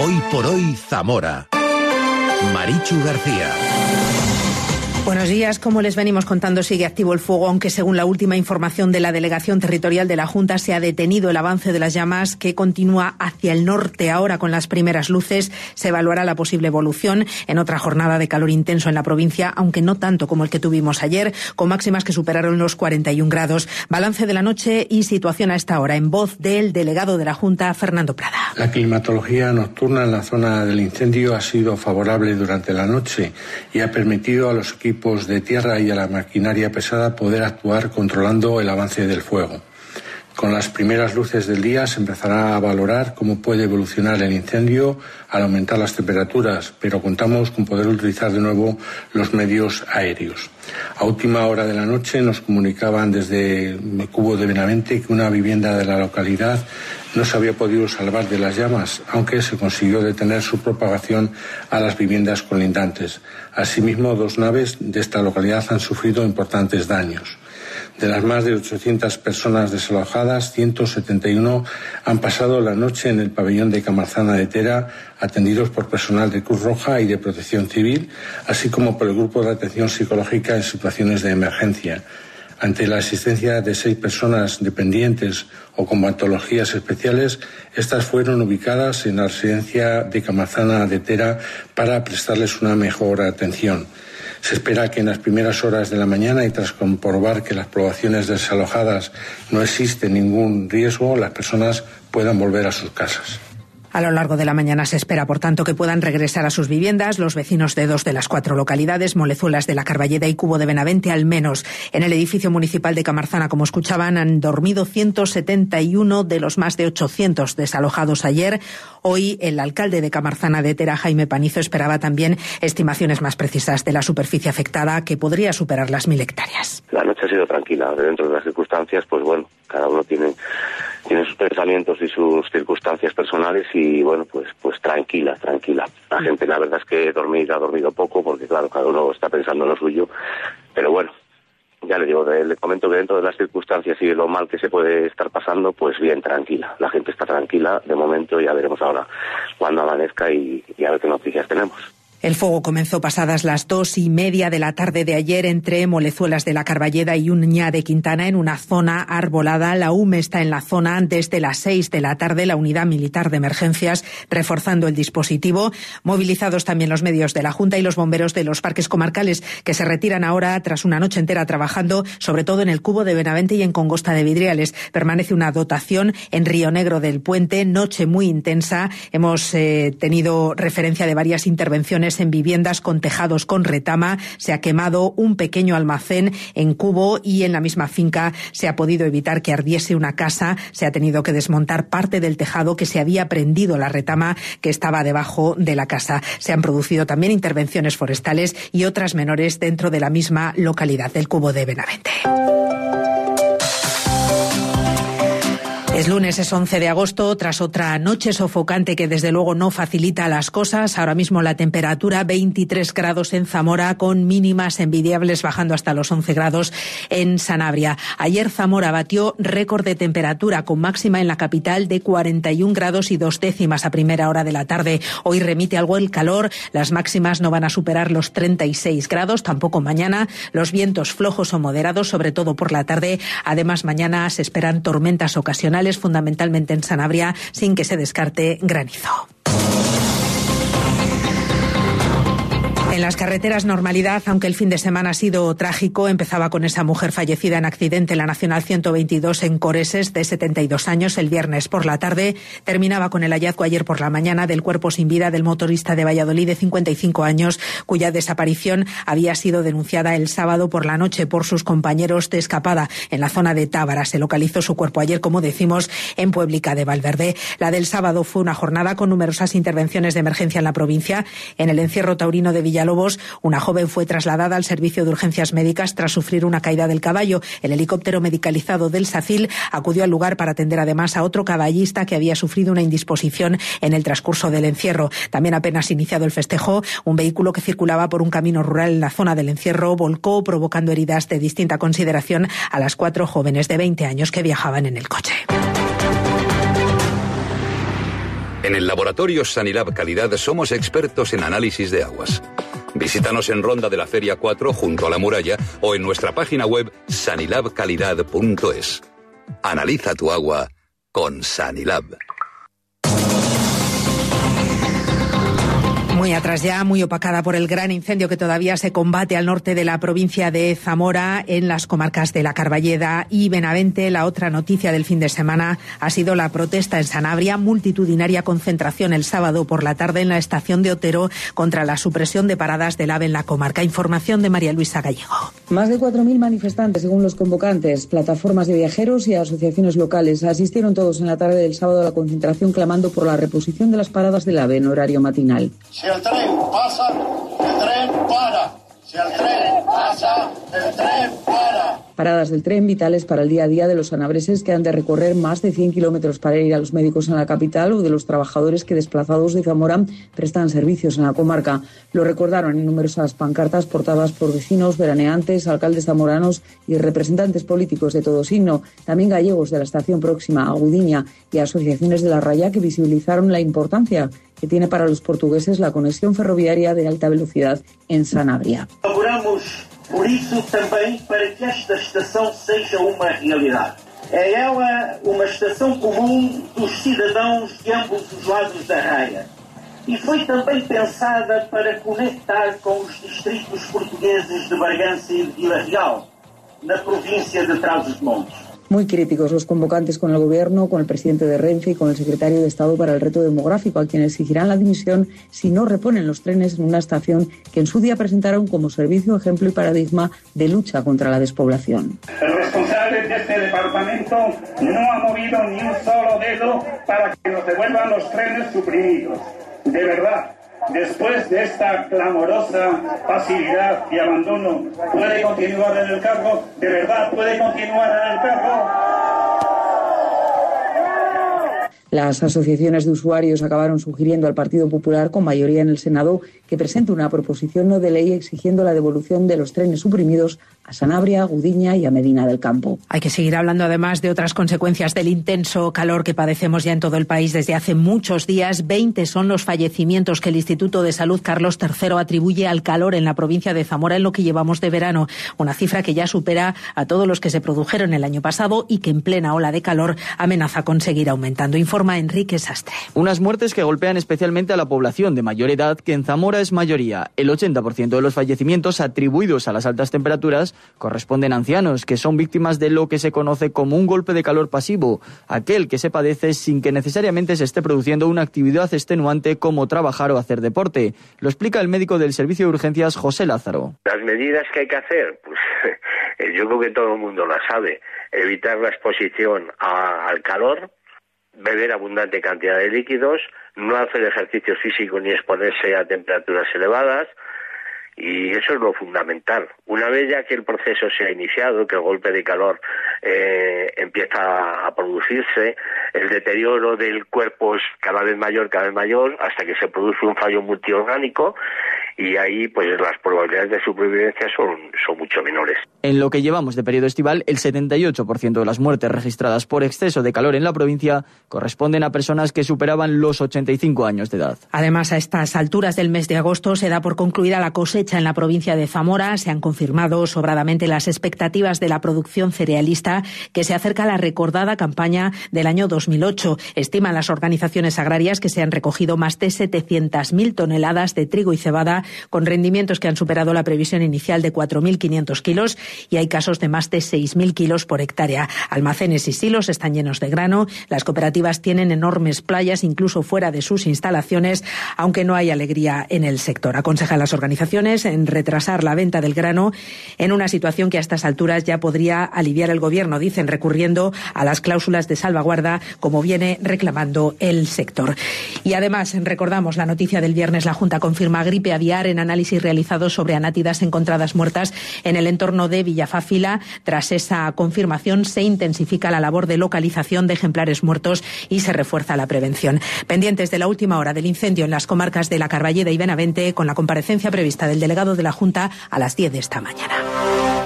Hoy por hoy Zamora. Marichu García. Buenos días. Como les venimos contando, sigue activo el fuego, aunque según la última información de la Delegación Territorial de la Junta se ha detenido el avance de las llamas, que continúa hacia el norte. Ahora, con las primeras luces, se evaluará la posible evolución en otra jornada de calor intenso en la provincia, aunque no tanto como el que tuvimos ayer, con máximas que superaron los 41 grados. Balance de la noche y situación a esta hora, en voz del delegado de la Junta, Fernando Prada. La climatología nocturna en la zona del incendio ha sido favorable durante la noche y ha permitido a los equipos de tierra y a la maquinaria pesada poder actuar controlando el avance del fuego. Con las primeras luces del día se empezará a valorar cómo puede evolucionar el incendio al aumentar las temperaturas, pero contamos con poder utilizar de nuevo los medios aéreos. A última hora de la noche nos comunicaban desde el Cubo de Benavente que una vivienda de la localidad no se había podido salvar de las llamas, aunque se consiguió detener su propagación a las viviendas colindantes. Asimismo, 2 naves de esta localidad han sufrido importantes daños. De las más de 800 personas desalojadas, 171 han pasado la noche en el pabellón de Camarzana de Tera, atendidos por personal de Cruz Roja y de Protección Civil, así como por el Grupo de Atención Psicológica en situaciones de emergencia. Ante la existencia de 6 personas dependientes o con patologías especiales, estas fueron ubicadas en la residencia de Camarzana de Tera para prestarles una mejor atención. Se espera que en las primeras horas de la mañana, y tras comprobar que las poblaciones desalojadas no existe ningún riesgo, las personas puedan volver a sus casas. A lo largo de la mañana se espera, por tanto, que puedan regresar a sus viviendas los vecinos de 2 de las 4 localidades, Molezuelas de la Carballeda y Cubo de Benavente, al menos. En el edificio municipal de Camarzana, como escuchaban, han dormido 171 de los más de 800 desalojados ayer. Hoy el alcalde de Camarzana de Tera, Jaime Panizo, esperaba también estimaciones más precisas de la superficie afectada, que podría superar las 1.000 hectáreas. La noche ha sido tranquila. Dentro de las circunstancias, pues bueno, cada uno tiene sus pensamientos y sus circunstancias personales y bueno, pues tranquila. La gente, la verdad es que ha dormido poco porque claro, cada uno está pensando en lo suyo, pero bueno, ya le digo, le comento que dentro de las circunstancias y de lo mal que se puede estar pasando, pues bien, tranquila. La gente está tranquila de momento, ya veremos ahora cuando amanezca y a ver qué noticias tenemos. El fuego comenzó pasadas las 2:30 de la tarde de ayer entre Molezuelas de la Carballeda y Uña de Quintana, en una zona arbolada. La UME está en la zona desde las 6 de la tarde, la Unidad Militar de Emergencias reforzando el dispositivo. Movilizados también los medios de la Junta y los bomberos de los parques comarcales, que se retiran ahora tras una noche entera trabajando, sobre todo en el Cubo de Benavente y en Congosta de Vidriales. Permanece una dotación en Río Negro del Puente, noche muy intensa. Hemos tenido referencia de varias intervenciones en viviendas con tejados con retama. Se ha quemado un pequeño almacén en Cubo y en la misma finca se ha podido evitar que ardiese una casa. Se ha tenido que desmontar parte del tejado que se había prendido la retama que estaba debajo de la casa. Se han producido también intervenciones forestales y otras menores dentro de la misma localidad del Cubo de Benavente. Es lunes, es 11 de agosto, tras otra noche sofocante que desde luego no facilita las cosas. Ahora mismo la temperatura 23 grados en Zamora, con mínimas envidiables bajando hasta los 11 grados en Sanabria. Ayer Zamora batió récord de temperatura, con máxima en la capital de 41 grados y 2 décimas a primera hora de la tarde. Hoy remite algo el calor, las máximas no van a superar los 36 grados, tampoco mañana. Los vientos flojos o moderados, sobre todo por la tarde. Además, mañana se esperan tormentas ocasionales, fundamentalmente en Sanabria, sin que se descarte granizo. En las carreteras, normalidad, aunque el fin de semana ha sido trágico. Empezaba con esa mujer fallecida en accidente en la Nacional 122 en Coreses, de 72 años, el viernes por la tarde. Terminaba con el hallazgo ayer por la mañana del cuerpo sin vida del motorista de Valladolid de 55 años, cuya desaparición había sido denunciada el sábado por la noche por sus compañeros de escapada en la zona de Tábara. Se localizó su cuerpo ayer, como decimos, en Puéblica de Valverde. La del sábado fue una jornada con numerosas intervenciones de emergencia en la provincia. En el encierro taurino de Villalobos, una joven fue trasladada al servicio de urgencias médicas tras sufrir una caída del caballo. El helicóptero medicalizado del SACIL acudió al lugar para atender además a otro caballista que había sufrido una indisposición en el transcurso del encierro. También, apenas iniciado el festejo, un vehículo que circulaba por un camino rural en la zona del encierro volcó, provocando heridas de distinta consideración a las 4 jóvenes de 20 años que viajaban en el coche. En el laboratorio Sanilab Calidad somos expertos en análisis de aguas. Visítanos en Ronda de la Feria 4 junto a la muralla o en nuestra página web sanilabcalidad.es. Analiza tu agua con Sanilab. Muy atrás ya, muy opacada por el gran incendio que todavía se combate al norte de la provincia de Zamora, en las comarcas de la Carballeda y Benavente. La otra noticia del fin de semana ha sido la protesta en Sanabria, multitudinaria concentración el sábado por la tarde en la estación de Otero contra la supresión de paradas del AVE en la comarca. Información de María Luisa Gallego. Más de 4.000 manifestantes, según los convocantes, plataformas de viajeros y asociaciones locales, asistieron todos en la tarde del sábado a la concentración clamando por la reposición de las paradas del AVE en horario matinal. Si el tren pasa, el tren para. Si el tren pasa, el tren para. Paradas del tren vitales para el día a día de los sanabreses que han de recorrer más de 100 kilómetros para ir a los médicos en la capital o de los trabajadores que desplazados de Zamora prestan servicios en la comarca. Lo recordaron en numerosas pancartas portadas por vecinos, veraneantes, alcaldes zamoranos y representantes políticos de todo signo. También gallegos de la estación próxima a Gudiña y asociaciones de la Raya que visibilizaron la importancia que tiene para los portugueses la conexión ferroviaria de alta velocidad en Sanabria. Por isso também para que esta estação seja uma realidade. É ela uma estação comum dos cidadãos de ambos os lados da raia. E foi também pensada para conectar com os distritos portugueses de Bargança e de Vila Real, na província de Trás-os-Montes. Muy críticos los convocantes con el gobierno, con el presidente de Renfe y con el secretario de Estado para el reto demográfico, a quienes exigirán la dimisión si no reponen los trenes en una estación que en su día presentaron como servicio, ejemplo y paradigma de lucha contra la despoblación. El responsable de este departamento no ha movido ni un solo dedo para que nos devuelvan los trenes suprimidos. De verdad. Después de esta clamorosa pasividad y abandono, ¿puede continuar en el cargo? ¿De verdad puede continuar en el cargo? Las asociaciones de usuarios acabaron sugiriendo al Partido Popular, con mayoría en el Senado, que presente una proposición no de ley exigiendo la devolución de los trenes suprimidos a Sanabria, a Gudiña y a Medina del Campo. Hay que seguir hablando además de otras consecuencias del intenso calor que padecemos ya en todo el país desde hace muchos días. 20 son los fallecimientos que el Instituto de Salud Carlos III atribuye al calor en la provincia de Zamora en lo que llevamos de verano. Una cifra que ya supera a todos los que se produjeron el año pasado y que en plena ola de calor amenaza con seguir aumentando. Informa Enrique Sastre. Unas muertes que golpean especialmente a la población de mayor edad, que en Zamora es mayoría. El 80% de los fallecimientos atribuidos a las altas temperaturas corresponden a ancianos, que son víctimas de lo que se conoce como un golpe de calor pasivo, aquel que se padece sin que necesariamente se esté produciendo una actividad extenuante como trabajar o hacer deporte. Lo explica el médico del Servicio de Urgencias, José Lázaro. Las medidas que hay que hacer, pues yo creo que todo el mundo las sabe. Evitar la exposición al calor, beber abundante cantidad de líquidos, no hacer ejercicio físico ni exponerse a temperaturas elevadas, y eso es lo fundamental. Una vez ya que el proceso se ha iniciado, que el golpe de calor empieza a producirse, el deterioro del cuerpo es cada vez mayor, hasta que se produce un fallo multiorgánico, y ahí pues las probabilidades de supervivencia son mucho menores. En lo que llevamos de periodo estival, el 78% de las muertes registradas por exceso de calor en la provincia corresponden a personas que superaban los 85 años de edad. Además, a estas alturas del mes de agosto se da por concluida la cosecha en la provincia de Zamora. Se han confirmado sobradamente las expectativas de la producción cerealista, que se acerca a la recordada campaña del año 2008. Estiman las organizaciones agrarias que se han recogido más de 700.000 toneladas de trigo y cebada, con rendimientos que han superado la previsión inicial de 4.500 kilos, y hay casos de más de 6.000 kilos por hectárea. Almacenes y silos están llenos de grano. Las cooperativas tienen enormes playas, incluso fuera de sus instalaciones, aunque no hay alegría en el sector. Aconsejan las organizaciones en retrasar la venta del grano, en una situación que a estas alturas ya podría aliviar el gobierno, dicen, recurriendo a las cláusulas de salvaguarda, como viene reclamando el sector. Y además, recordamos la noticia del viernes: la Junta confirma gripe aviar en análisis realizados sobre anátidas encontradas muertas en el entorno de Villafáfila. Tras esa confirmación, se intensifica la labor de localización de ejemplares muertos y se refuerza la prevención. Pendientes de la última hora del incendio en las comarcas de la Carballeda y Benavente, con la comparecencia prevista del delegado de la Junta a las 10 de esta mañana.